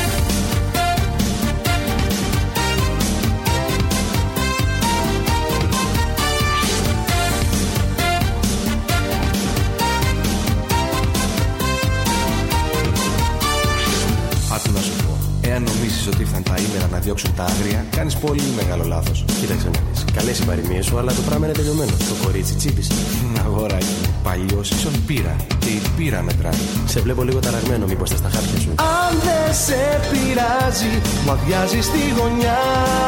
Εάν νομίζεις ότι ήρθαν τα ήμερα να διώξουν τα άγρια, κάνεις πολύ μεγάλο λάθος. Κοίταξε να δεις. Καλές οι παροιμίες σου, αλλά το πράγμα είναι τελειωμένο. Το κορίτσι τσίπησε. Αγοράκι. Παλιός ίσον πήρα. Και η πήρα μετράει. Σε βλέπω λίγο ταραγμένο, μήπως θες τα χάπια σου. Αν δεν σε πειράζει, μου αδειάζεις τη γωνιά,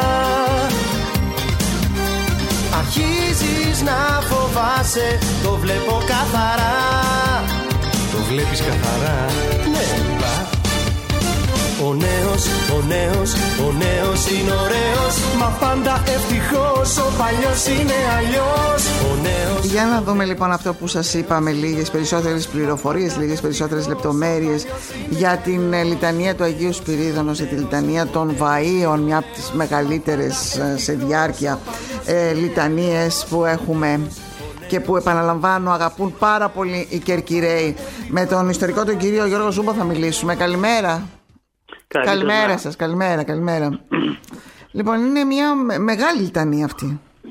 αρχίζεις να φοβάσαι, το βλέπω καθαρά. Το βλέπεις καθαρά? Ναι, μπα. Ο νέος, ο νέος, ο νέος είναι ωραίος, μα πάντα ευτυχώς, ο παλιός είναι αλλιώς. Ο νέος... Για να δούμε λοιπόν αυτό που σας είπα, με λίγες περισσότερες πληροφορίες, λίγες περισσότερες λεπτομέρειες για την λιτανία του Αγίου Σπυρίδωνος, για τη λιτανία των Βαΐων, μια από τις μεγαλύτερες σε διάρκεια ε, λιτανίες που έχουμε και που, επαναλαμβάνω, αγαπούν πάρα πολύ οι Κερκυραίοι. Με τον ιστορικό τον κύριο Γιώργο Ζούμπο θα μιλήσουμε. Καλημέρα. Καλημέρα σας, καλημέρα, καλημέρα. Λοιπόν, είναι μια μεγάλη λιτανία αυτή.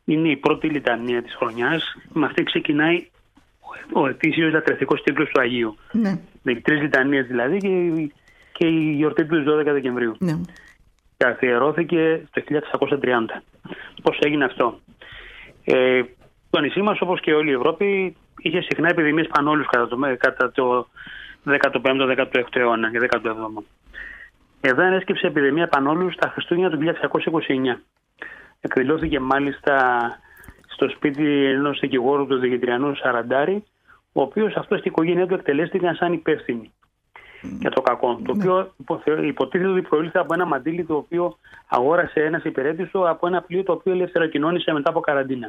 Είναι η πρώτη λιτανία της χρονιάς. Με αυτή ξεκινάει ο ετήσιος λατρευτικός κύκλος του Αγίου. Ναι. Με τρεις λιτανίες δηλαδή και, και η γιορτή του δώδεκα Δεκεμβρίου. Ναι. Καθιερώθηκε το χίλια εξακόσια τριάντα. Πώς έγινε αυτό? Ε, το νησί μας, όπως και όλη η Ευρώπη, είχε συχνά επιδημίες πανόλους κατά το, κατά το δέκατο πέμπτο δέκατο έκτο αιώνα και δέκατο έβδομο. Εδώ έσκυψε επιδημία πανόλους τα Χριστούγεννα του χίλια εξακόσια είκοσι εννιά. Εκδηλώθηκε μάλιστα στο σπίτι ενός δικηγόρου του Δημητριανού Σαραντάρη, ο οποίος αυτός και η οικογένειά του εκτελέστηκαν σαν υπεύθυνοι mm. για το κακό. Mm. Το οποίο υποτίθεται ότι προήλθε από ένα μαντίλι το οποίο αγόρασε ένας υπηρέτης του από ένα πλοίο το οποίο ελεύθερα κοινώνησε μετά από καραντίνα.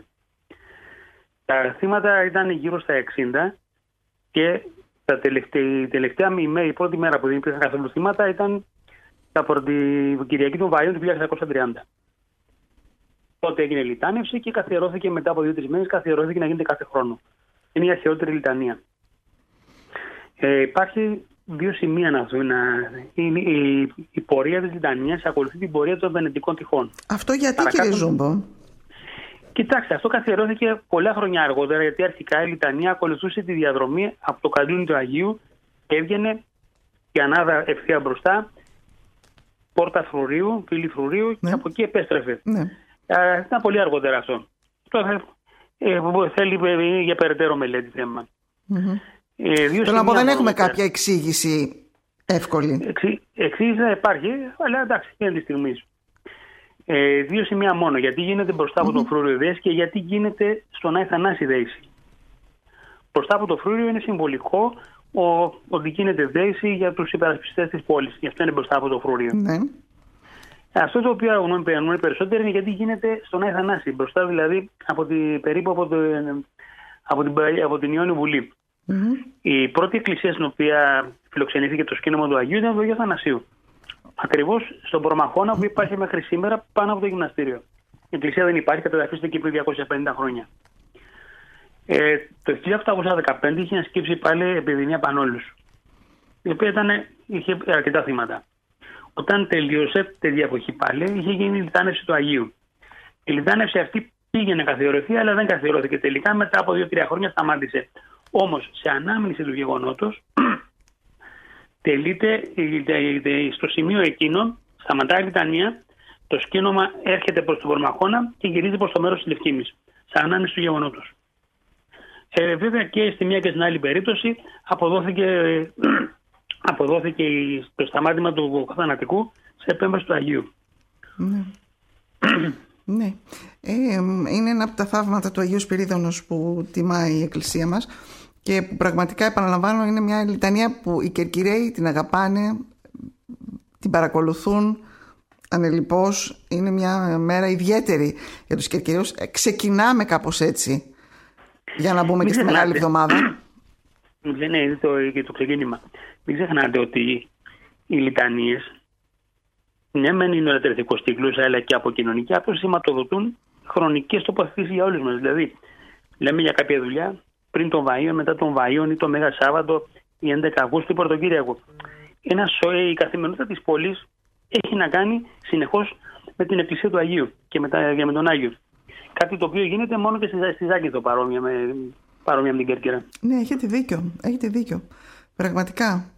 Τα θύματα ήταν γύρω στα εξήντα και τα τελευταία, η τελευταία ημέρα, η πρώτη μέρα που δεν υπήρχαν καθόλου θύματα ήταν από την Κυριακή των Βαΐων του χίλια εξακόσια τριάντα. Τότε έγινε λιτάνευση και καθιερώθηκε μετά από δύο-τρεις μέρες, καθιερώθηκε να γίνεται κάθε χρόνο. Είναι η αρχαιότερη λιτανία. Ε, υπάρχει δύο σημεία να δούμε. Η, η, η πορεία της λιτανίας ακολουθεί την πορεία των Βενετικών τυχών. Αυτό γιατί, Παρακάτω, κύριε Ζούμπο? Κοιτάξτε, αυτό καθιερώθηκε πολλά χρόνια αργότερα, γιατί αρχικά η λιτανία ακολουθούσε τη διαδρομή από το καντούνι του Αγίου και έβγαινε η ανάδα ευθεία μπροστά, πόρτα Φρουρίου, φίλη Φρουρίου, ναι. Και από εκεί επέστρεφε. Ναι. Ε, ήταν πολύ αργότερα αυτό. Τώρα ε, θέλει ε, για περαιτέρω μελέτη θέμα. Mm-hmm. Ε, Θέλω να πω, δεν έχουμε κάποια εξήγηση εύκολη. Εξή, εξήγηση θα υπάρχει, αλλά εντάξει, είναι τη στιγμή. Ε, δύο σημεία μόνο. Γιατί γίνεται μπροστά από mm-hmm. τον Φρούριο δέση και γιατί γίνεται στον Άη Θανάση δέση. Μπροστά από το Φρούριο είναι συμβολικό ο, ότι γίνεται δέση για τους υπερασπιστές της πόλης. Γι' αυτό είναι μπροστά από το Φρούριο. Mm-hmm. Αυτό το οποίο αγωνώνουν περισσότερο είναι γιατί γίνεται στον Άη Θανάση. Μπροστά δηλαδή από τη, περίπου από, το, από, την, από την Ιόνιο Βουλή. Mm-hmm. Η πρώτη εκκλησία στην οποία φιλοξενήθηκε το σκήνωμα του Αγίου ήταν το Αγίου Θανασίου. Ακριβώς στον Προμαχώνα που υπάρχει μέχρι σήμερα πάνω από το γυμναστήριο. Η εκκλησία δεν υπάρχει, καταδαφίστηκε εκεί πριν διακόσια πενήντα χρόνια. Ε, το χίλια οκτακόσια δεκαπέντε είχε ασκήψει πάλι επιδημία πανόλους, η οποία ήταν, είχε αρκετά θύματα. Όταν τελείωσε τέτοια εποχή πάλι, είχε γίνει η λιτάνευση του Αγίου. Η λιτάνευση αυτή πήγε να καθιερωθεί, αλλά δεν καθιερώθηκε τελικά. Μετά από δύο τρία χρόνια σταμάτησε. Όμως, σε ανάμνηση του γεγονότος, τελείται στο σημείο εκείνο, σταματάει η λιτανία, το σκήνομα έρχεται προς τον Προμαχώνα και γυρίζει προς το μέρος της Λευκήμης, σε ανάμνηση του γεγονότος. Ε, βέβαια και στη μία και στην άλλη περίπτωση αποδόθηκε, αποδόθηκε το σταμάτημα του θανατικού σε επέμβαση του Αγίου. Ναι. Ναι. Ε, είναι ένα από τα θαύματα του Αγίου Σπυρίδωνος που τιμάει η Εκκλησία μας και που πραγματικά, επαναλαμβάνω, είναι μια λιτανία που οι Κερκυραίοι την αγαπάνε, την παρακολουθούν ανελιπώς. Είναι μια μέρα ιδιαίτερη για τους Κερκυραίους. Ξεκινάμε κάπως έτσι για να μπούμε Μην και στη Μεγάλη Εβδομάδα. Δεν είναι το, το ξεκίνημα. Μην ξεχνάτε ότι οι λιτανίες, ναι, μεν είναι ο λατρευτικός κύκλος, αλλά και από κοινωνική άποψη σηματοδοτούν χρονικές τοποθετήσεις για όλους μας. Δηλαδή, λέμε για κάποια δουλειά πριν τον Βαΐο, μετά τον Βαΐο ή το Μέγα Σάββατο ή έντεκα Αυγούστου ή Πρωτοκύριακο. Ένα, η καθημερινότητα της πόλης έχει να κάνει συνεχώς με την Εκκλησία του Αγίου και με, τα, με τον Άγιο. Κάτι το οποίο γίνεται μόνο και στη Ζάκυνθο παρόμοια με, παρόμοια με την Κέρκυρα. Ναι, έχετε δίκιο. Έχετε δίκιο. Πραγματικά.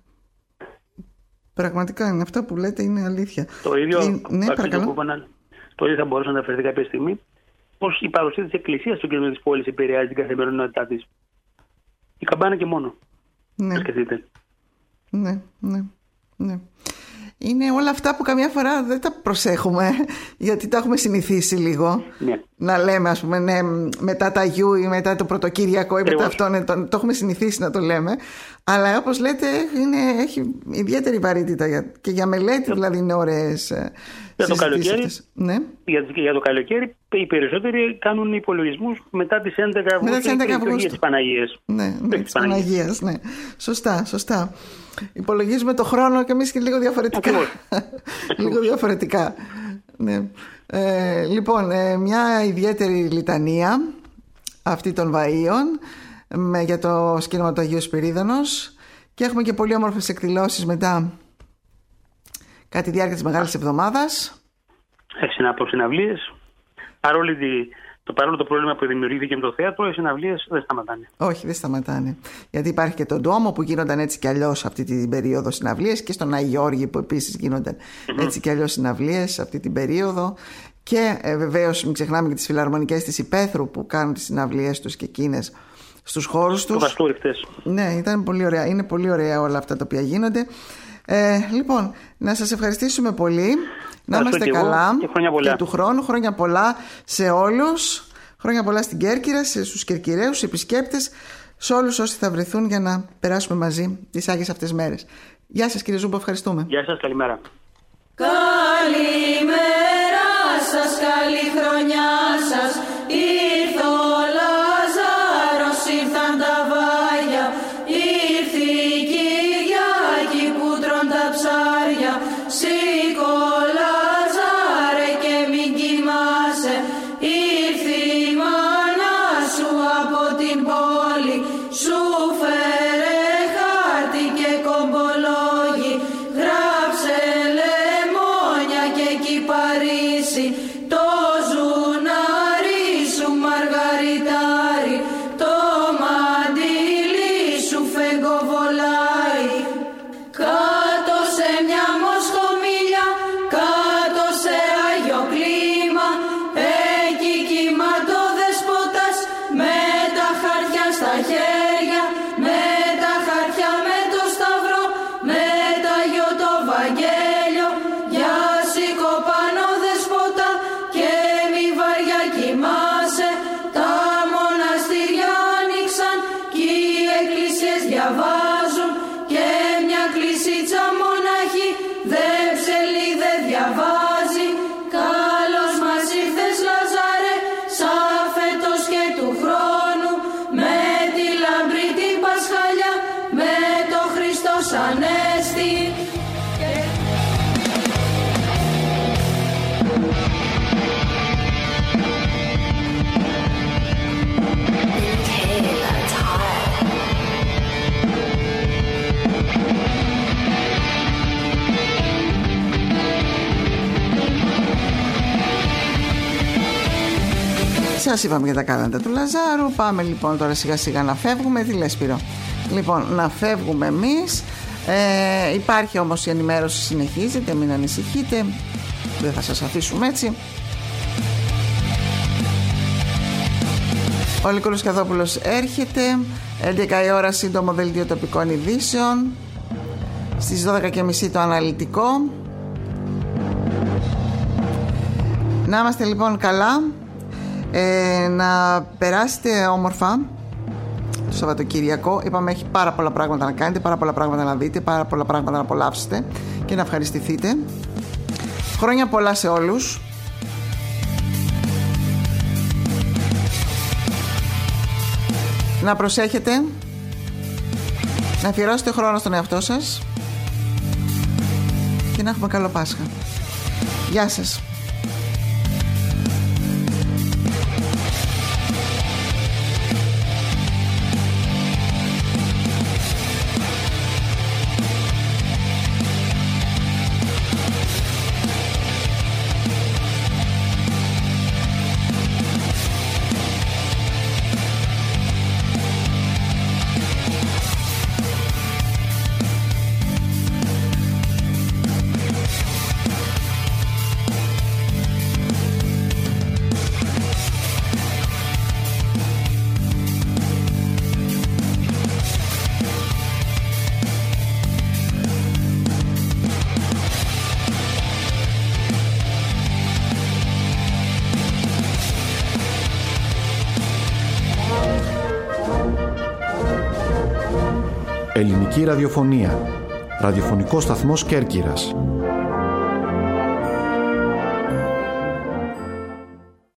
Πραγματικά είναι αυτά που λέτε, είναι αλήθεια. Το ίδιο, και, ναι, το, το ίδιο θα μπορούσε να αναφερθεί κάποια στιγμή. Πώς η παρουσία της Εκκλησίας στο κέντρο της πόλης επηρεάζει την καθημερινότητά της. Η καμπάνα και μόνο. Ναι. Σκεφτείτε. Ναι, ναι, ναι. Είναι όλα αυτά που καμιά φορά δεν τα προσέχουμε, γιατί τα έχουμε συνηθίσει λίγο. Ναι. Να λέμε, ας πούμε, ναι, μετά τα Αγίου ή μετά το Πρωτοκύριακο ή μετά αυτό, ναι, το, το έχουμε συνηθίσει να το λέμε. Αλλά όπως λέτε, είναι, έχει ιδιαίτερη βαρύτητα για, και για μελέτη, δηλαδή είναι ωραίες. Για το καλοκαίρι, ναι. για, για το καλοκαίρι οι περισσότεροι κάνουν υπολογισμούς μετά τις έντεκα Αυγούστου της Παναγίας. Ναι, ναι, της Παναγίας, ναι. Σωστά, σωστά. Υπολογίζουμε το χρόνο και εμείς και λίγο διαφορετικά. λίγο διαφορετικά. Ναι. Ε, λοιπόν, ε, μια ιδιαίτερη λιτανία αυτή των Βαΐων με, για το σκήνωμα του Αγίου Σπυρίδωνος, και έχουμε και πολύ όμορφες εκδηλώσεις μετά κατά τη διάρκεια της Μεγάλης Εβδομάδας. Έχει από συναυλίες. Παρόλη το παρόλο το πρόβλημα που δημιουργήθηκε με το θέατρο, οι συναυλίες δεν σταματάνε. Όχι, δεν σταματάνε. Γιατί υπάρχει και τον Ντόμο που γίνονταν έτσι κι αλλιώς αυτή την περίοδο συναυλίες, και στον Άι Γιώργη που επίσης γίνονταν mm-hmm. έτσι κι αλλιώς συναυλίες αυτή την περίοδο. Και ε, βεβαίως μην ξεχνάμε και τις φιλαρμονικές της Υπέθρου που κάνουν τις συναυλίες τους και εκείνες στους χώρους τους. Το Βαστούρι χτες. Ναι, ήταν πολύ ωραία. Είναι πολύ ωραία όλα αυτά τα οποία γίνονται. Ε, λοιπόν, να σας ευχαριστήσουμε πολύ. Να είμαστε και καλά και, χρόνια πολλά. και του χρόνου. Χρόνια πολλά σε όλους. Χρόνια πολλά στην Κέρκυρα, στους Κερκυραίους, στους επισκέπτες, σε όλους όσοι θα βρεθούν για να περάσουμε μαζί τις άγιες αυτές μέρες. Γεια σας κύριε Ζούμπο, ευχαριστούμε. Γεια σας, καλημέρα. Καλημέρα σας, καλή χρονιά σας. Ήρθε ο Λάζαρος, ήρθαν τα βάγια. Ήρθε η Κυριακή που τρων τα ψάρια. Σήκω Λάζαρε και μην κοιμάσαι. Ήρθε η μάνα σου από την πόλη. Σου φέρε χάρτη και κομπολόγι. Γράψε λεμόνια και κυπαρίσι. Το ζουνάρι σου μαργαριτάρι. Το μαντίλι σου φεγγοβολάει. Κάτω σε μια μοσχομίλια, κάτω σε άγιο κλίμα. Εκεί κοιμάται ο δεσπότας με τα χαρτιά στα χέρια. Με τα χαρτιά με το σταυρό, με τα γιο το Βαγγέλιο. Για σήκω πάνω δεσπότα και μη βαριά κοιμάσαι. Τα μοναστήρια άνοιξαν κι οι εκκλησίες διαβάζουν. Και μια κλεισίτσα μονάχη δεν ψελεί, δεν διαβάζει. Καλώς μας ήρθες Λαζάρε, σαν φέτος και του χρόνου. Με τη λαμπρή την Πασχαλιά, με το Χριστός Ανέστη. Σας είπαμε για τα κάλαντα του Λαζάρου. Πάμε λοιπόν τώρα σιγά σιγά να φεύγουμε. Τι λες Σπύρο? Λοιπόν, να φεύγουμε εμείς. ε, Υπάρχει όμως η ενημέρωση, συνεχίζεται, μην ανησυχείτε, δεν θα σας αφήσουμε έτσι. Ο Νικόλος Καδόπουλος έρχεται. έντεκα η ώρα σύντομο δελτίο τοπικών ειδήσεων. Στις δώδεκα και μισή το αναλυτικό. Να είμαστε λοιπόν καλά. Ε, να περάσετε όμορφα το Σαββατοκύριακο. Είπαμε έχει πάρα πολλά πράγματα να κάνετε, πάρα πολλά πράγματα να δείτε, πάρα πολλά πράγματα να απολαύσετε και να ευχαριστηθείτε. Χρόνια πολλά σε όλους. Να προσέχετε, να αφιερώσετε χρόνο στον εαυτό σας και να έχουμε καλό Πάσχα. Γεια σας. Ελληνική ραδιοφωνία. Ραδιοφωνικός σταθμός Κέρκυρας.